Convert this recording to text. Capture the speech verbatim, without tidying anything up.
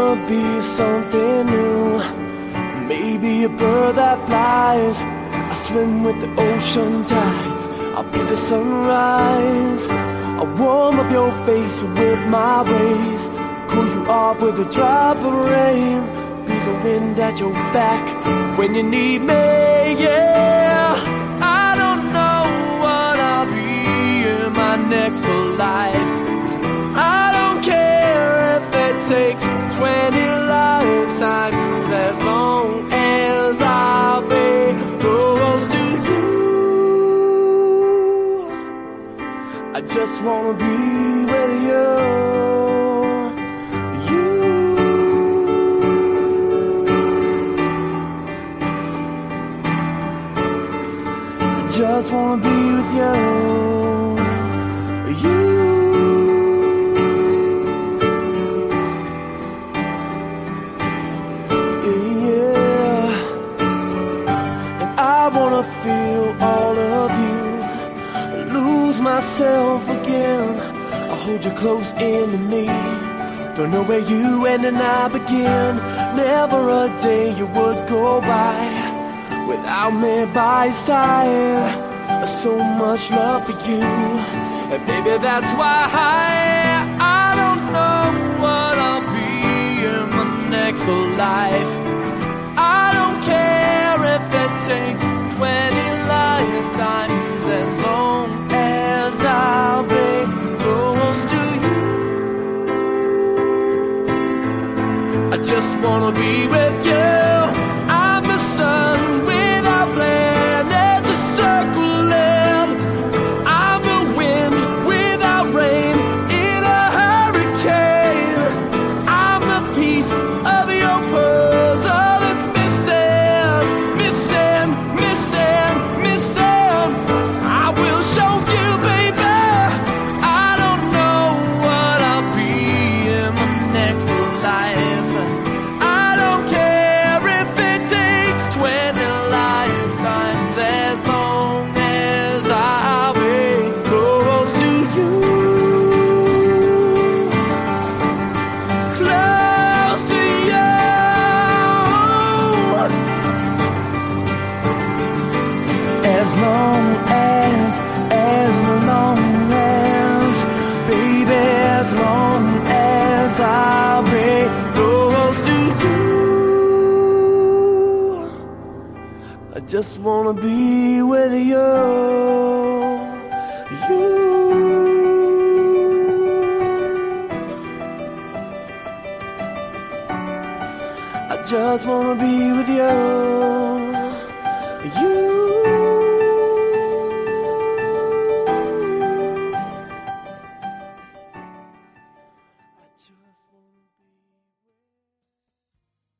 wanna be something new. Maybe a bird that flies. I swim with the ocean tides. I'll be the sunrise. I'll warm up your face with my rays. Cool you off with a drop of rain. Be the wind at your back when you need me, yeah. I don't know what I'll be in my next life. I don't care if it takes twenty lifetimes, as long as I'll be close to you. I just wanna be with you. You. I just wanna be with you. You. I wanna feel all of you, lose myself again. I hold you close into me. Don't know where you end and I begin. Never a day you would go by without me by your side. So much love for you, and baby that's why I, I don't know what I'll be in my next life. I don't care if it takes twenty lifetimes, as long as I'll be close to you. I just wanna be with you. I'm the sun without planets, a circling. I'm the wind without rain in a hurricane. I'm the piece of your puzzle that's missing, missing, missing, missing. I will show you, baby. I don't know what I'll be in my next life. I don't care if it takes twenty lifetimes, as long as I'll be close to you. Close to you. As long as, as long as, baby, as long as I'll be close to you. I just wanna be with you. You. I just wanna be with you. You.